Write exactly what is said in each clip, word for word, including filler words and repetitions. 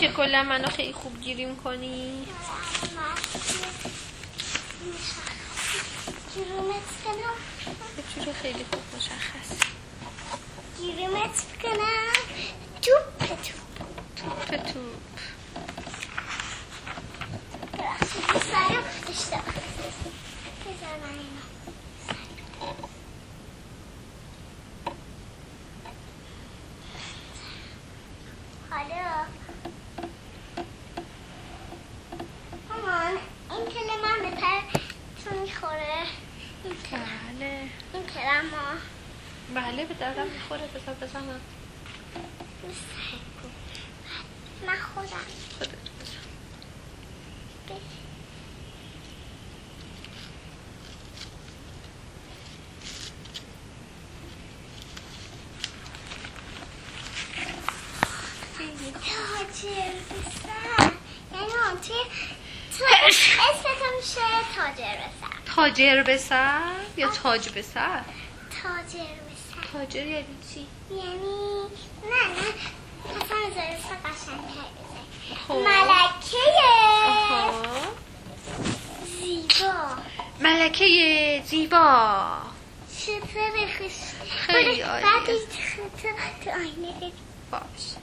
که کلا منو خیلی خوب گیری میکنی. گیریمت کنم یه جوری خیلی خوب مشخص. گیریمت کنم توپ توپ توپ توپ. ببخشید سرم اشتباه بذار من اینو حالا مامان این کل من به پرتون میخوره. بله این کلم ها بله به دردم میخوره. بذار بزنم. من خودم خودت بزن. تاجر بسر یعنی اون توی تو اسمتون میشه تاجر بسر. تاجر به سر یا تاج به سر؟ تاجر بسر تاجر یعنی چی؟ یعنی نه نه پسر بذاره بسر قشنگتر بزن. خب. ملکه آها. زیبا ملکه زیبا. چطور خوش خیلی عالیه. بعد این تو تو آینه ببین. باش.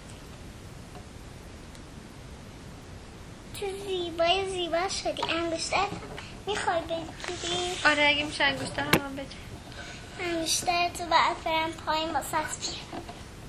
تو زیبای زیبا شدی. انگشترت میخوای بگیری؟ آره اگه میشه انگشتر هم هم بده. انگشترت رو باید برم پایین واسه بیارم.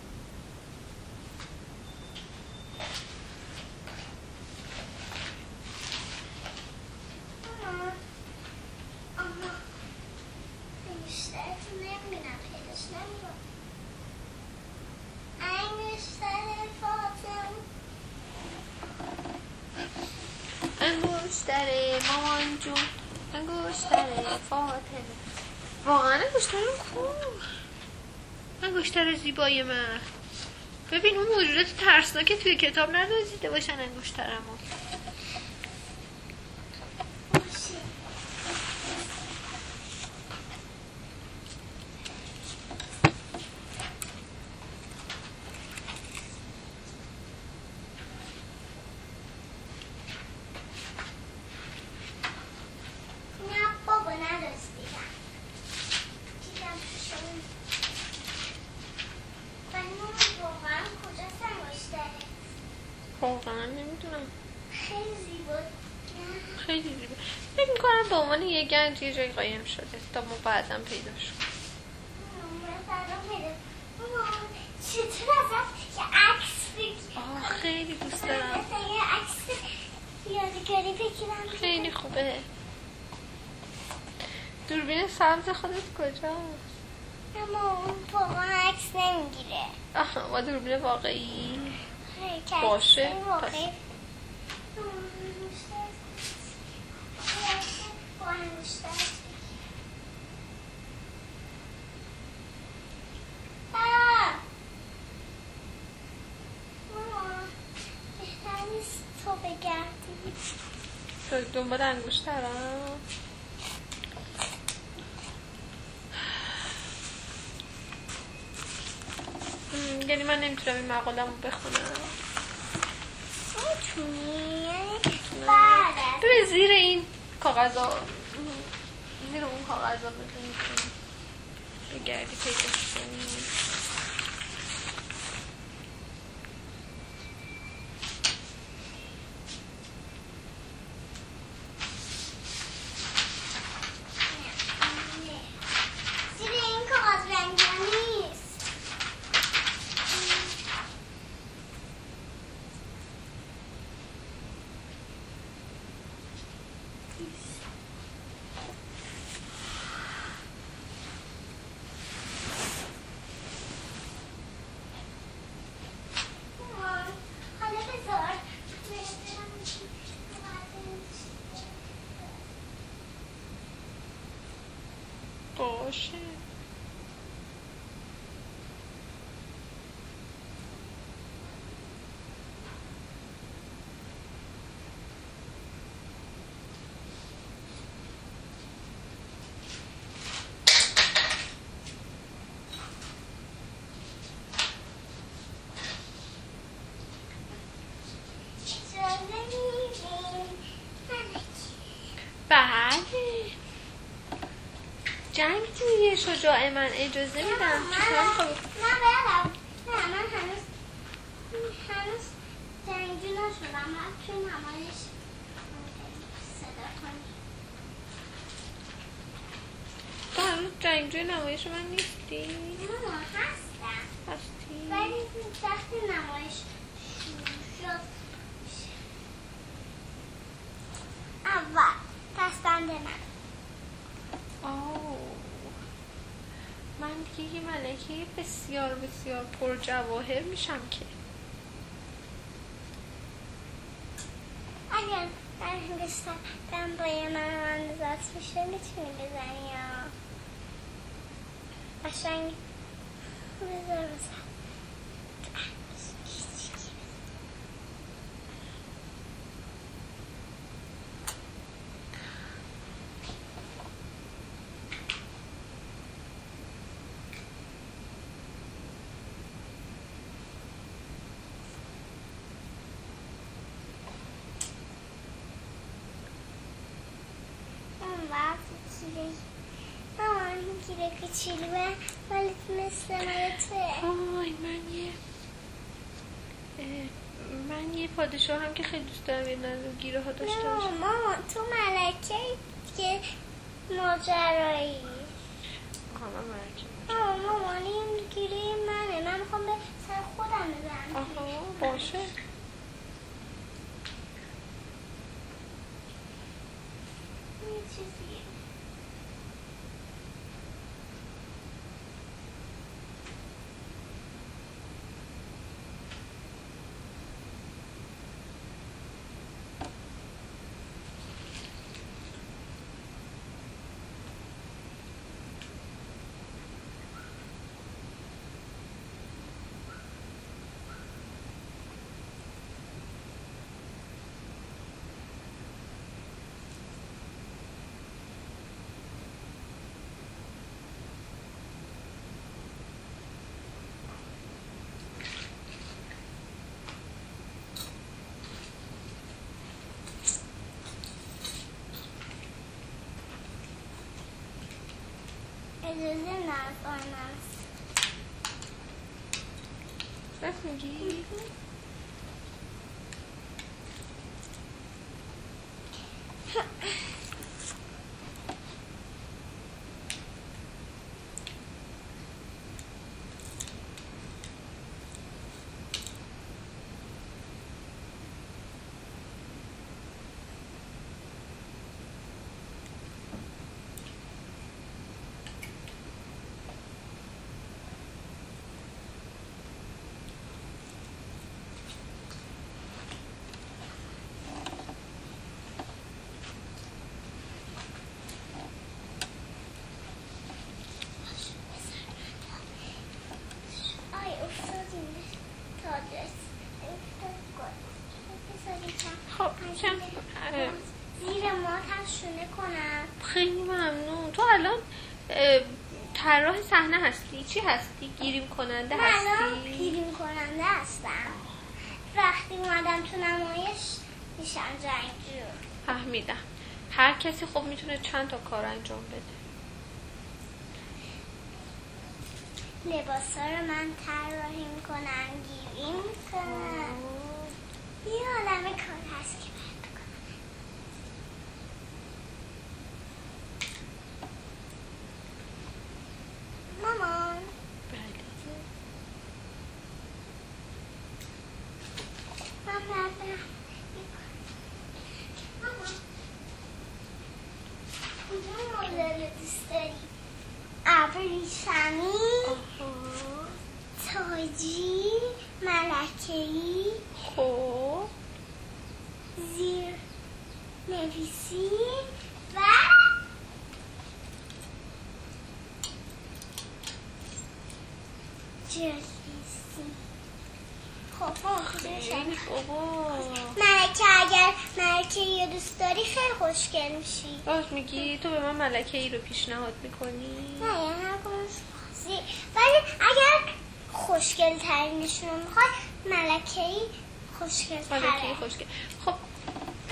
انگشتر مامان جون، انگشتر فاطمه. واقعا انگشتر خوب. انگشتر زیبای من. ببین اون موجودات ترسناک توی کتاب ندازیده باشن انگشترمو. واقعا نمیدونم. خیلی زیبا. خیلی زیبا. فکر میکنم به عنوان یه گنج یه جایی قایم شده تا ما بعدم پیداش کنیم. چطور ازت یه عکس بگیرم؟ آه خیلی دوست دارم. یه عکس یادگاری بگیرم. خیلی خوبه. دوربین سبز خودت کجاست؟ اما اون واقعا عکس نمیگیره. آها با دوربین واقعی باشه. باشه پس. تو بگردی تو دنبال انگشترم. یعنی من نمیتونم این مقالم رو بخونم. میتونی؟ ببین زیر این کاغذا، زیر اون کاغذا بزنی بگردی پیداش کنی. زیر این کاغذ رنگی نیست. حالا بذار باشه. شجاع من اجازه میدم. چطور میخوای؟ نه برم. نه من هنوز هنوز جنگجو نشدم. من توی نمایش صدا کنی. تو هنوز جنگجوی نمایش من نیستی؟ ماما هستم. هستی؟ ولی وقتی نمایش شروع شد اول دستبند من. آه من دیگه یه ملکه بسیار بسیار پر جواهر میشم که اگر در هنگستان دنبای من اندازت میشه میتونی بزنی یا قشنگ بذار بزن. مامان این گیره کچیلوه ولی مثل مالته. آی من یه من یه پادشاه هم که خیلی دوست دارم یه نظر گیره ها داشته نه باشم. مامان تو ملکه که ماجرایی. آها من ملکه آه مامان این گیره منه. من میخوام به سر خودم بزنم. آها باشه. یه چیزیه. اجازه نرفانم راست میگی؟ خب کم زیر ماتم شونه کنم. خیلی ممنون. تو الان طراح صحنه هستی؟ چی هستی؟ گیریم کننده من الان هستی؟ گیریم کننده هستم. وقتی اومدم تو نمایش میشم جنگجو. فهمیدم. هر کسی خب میتونه چند تا کار انجام بده. لباسا رو من طراحی میکنم، گیریم میکنم. یه عالمه کار هست که باید بکنم. مامان بله من بردم. مامان کدوم مدل دوست داری؟ ابریشمی، تاجی، ملکه‌ای، خب زیر نویسی و جرسی. خب ما خیلی بابا ملکه اگر ملکه یه دوست داری خیلی خوشگل میشی. راست میگی؟ تو به من ملکه ای رو پیشنهاد میکنی؟ نه یه هر کنش ولی اگر خوشگل ترینشون رو میخوای ملکه ای خوشگل تره. ملکه ای خوشگل. خب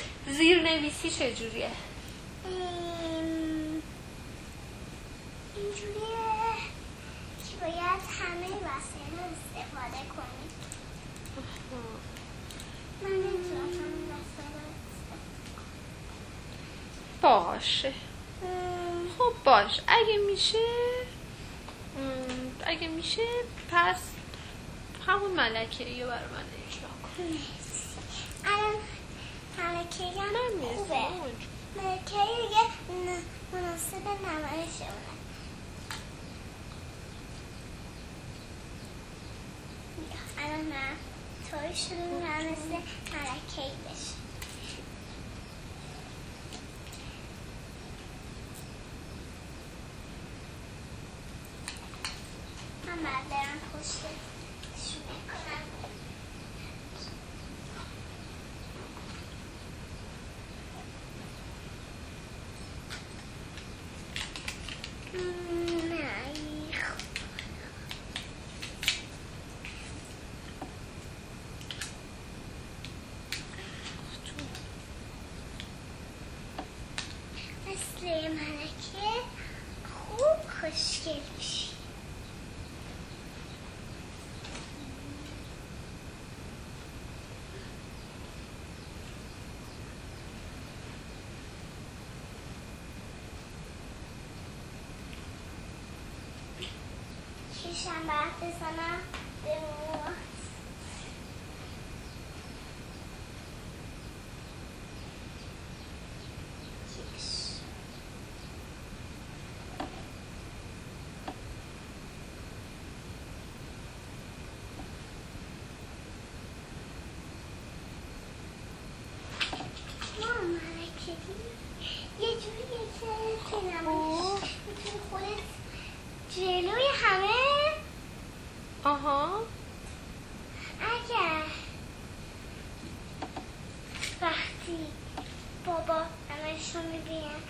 زیر نویسی چجوریه؟ این... اینجوریه که باید همه وسایل رو استفاده کنیم. من نمیتونم همه وسایل رو استفاده کنم. باشه. خب باش. اگه میشه اگه میشه پس همون ملکه رو برای من اجرا کن. الان ملکه هم خوبه. ملکه دیگه مناسب نمایشه اونه. الان من طوری شروع میکنم مثل ملکه بشه. من باید برم پشتش میکنم. مثل ملکه خوب خوشگل میشی. چشم برف بزنم به موت. یه جوریه که تنمش میتونی خودت جلوی همه. آها. اگر وقتی بابا همشون میبینن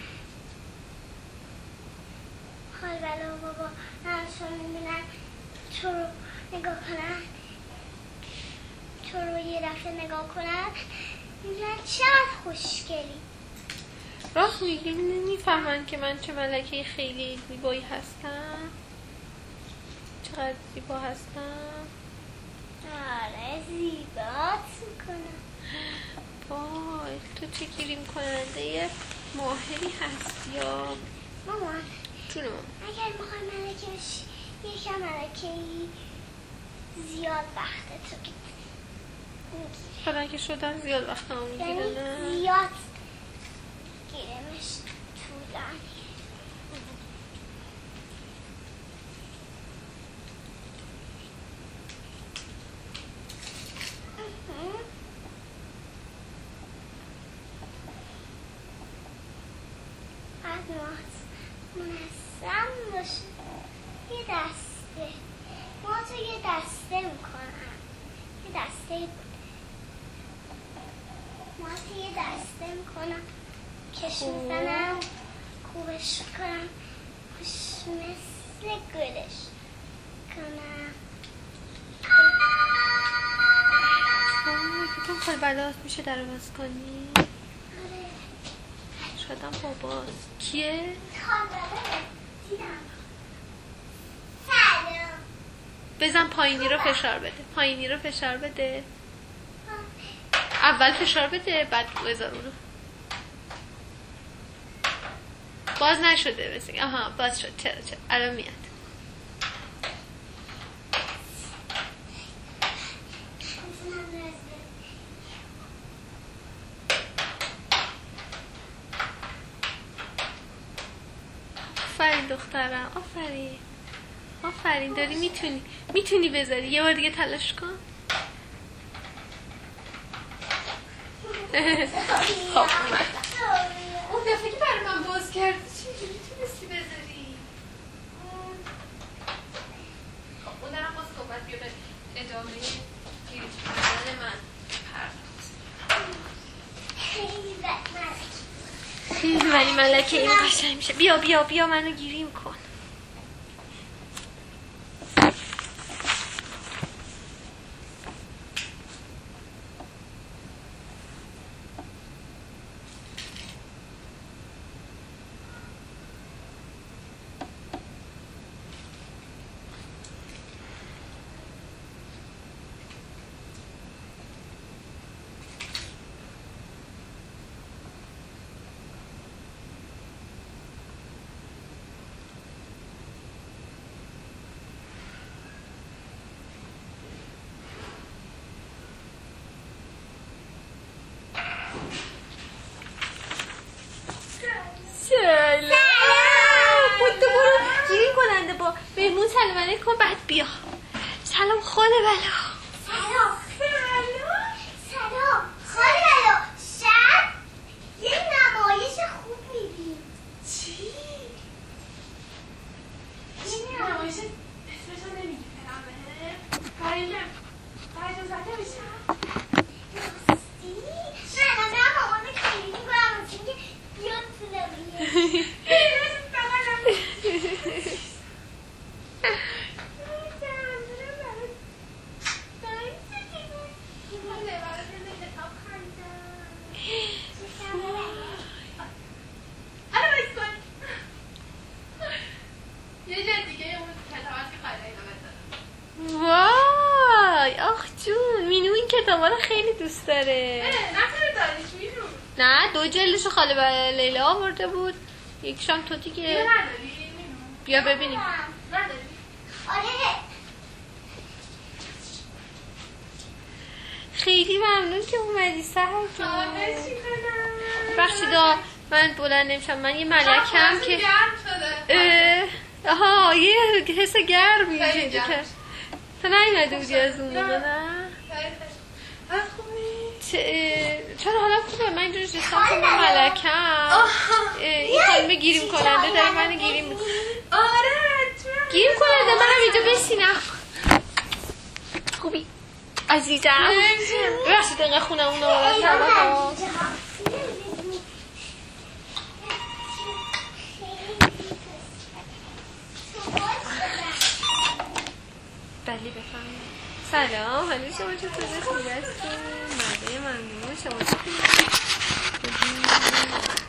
حال بلا بابا همشون میبینن تو رو نگاه کنن، تو رو یه دفعه نگاه کنن میگن چقدر خوشگلی. راست میگی. نمیفهمن که من چه ملکه خیلی زیبایی هستم. چقدر زیبا هستم. آره زیبات میکنم. وای تو چه گریم کننده ماهری هستی یا مامان. جون مامان. اگر بخوای ملکه بشی یکم ملکه زیاد وقت تو میگیره. حالا که شدن زیاد وقت هم میگیره یعنی نه؟ زیاد گیرمش طولانی. از منظم باشه. یه دسته ما تو یه دسته میکنم. یه دسته بود ما تو یه دسته میکنم کش میزنم خوبش کنم خوش مثل گلش کنم. فکر کنم بلات میشه در باز کنی. آره شدم باباست. کیه؟ سلام. بزن پایینی رو فشار بده. پایینی رو فشار بده. اول فشار بده بعد بذار اونو. باز نشده بسید. آها باز شد. چرا چرا الان میاد. آفرین دخترم. آفرین آفرین داری میتونی میتونی بذاری. یه بار دیگه تلاش کن. خب اومد. اون دفعه که برای من باز کردی چجوری تونستی بذاری؟ خب اون دارم باز صحبت بیا به ادامه گیری کردن من پرداخت. ولی ملکه این قشنگ میشه. بیا بیا بیا منو گیریم کن. مهمون سلام علیک کن بعد بیا. سلام خاله بلا. سلام سلام سلام خاله بلا. شب یه نمایش خوب میبینیم. چی؟ یه نمایش اسمشو نمیگی فرامه؟ فرامه فرامه زده بشم؟ راستی؟ نه نه نه مامانو کلیدی کنم واسه اینکه بیاد تو نمایش. وای آخ جون مینو این کتابا رو خیلی دوست داره. نه دو جلدشو خاله لیلا آورده بود یکیشم تو دیگه. بیا ببینیم. آره خیلی ممنون که اومدی سهر جون. بخشیدا من بلند نمیشم من یه ملکم که آها یه حس گرمی اینجا که تو نیومده بودی از اون موقع نه؟ چرا حالا خوبه من اینجا نشستم که من ملکم این خانمه گیریم کننده داره من گیریم میکنه. گیریم کننده منم اینجا بشینم. خوبی عزیزم ببخشید اینقدر خونم اون آورد ها. بله بفرمایید. سلام حالا شما چطوره خوب هستین؟ مردای ممنون شما چطوره؟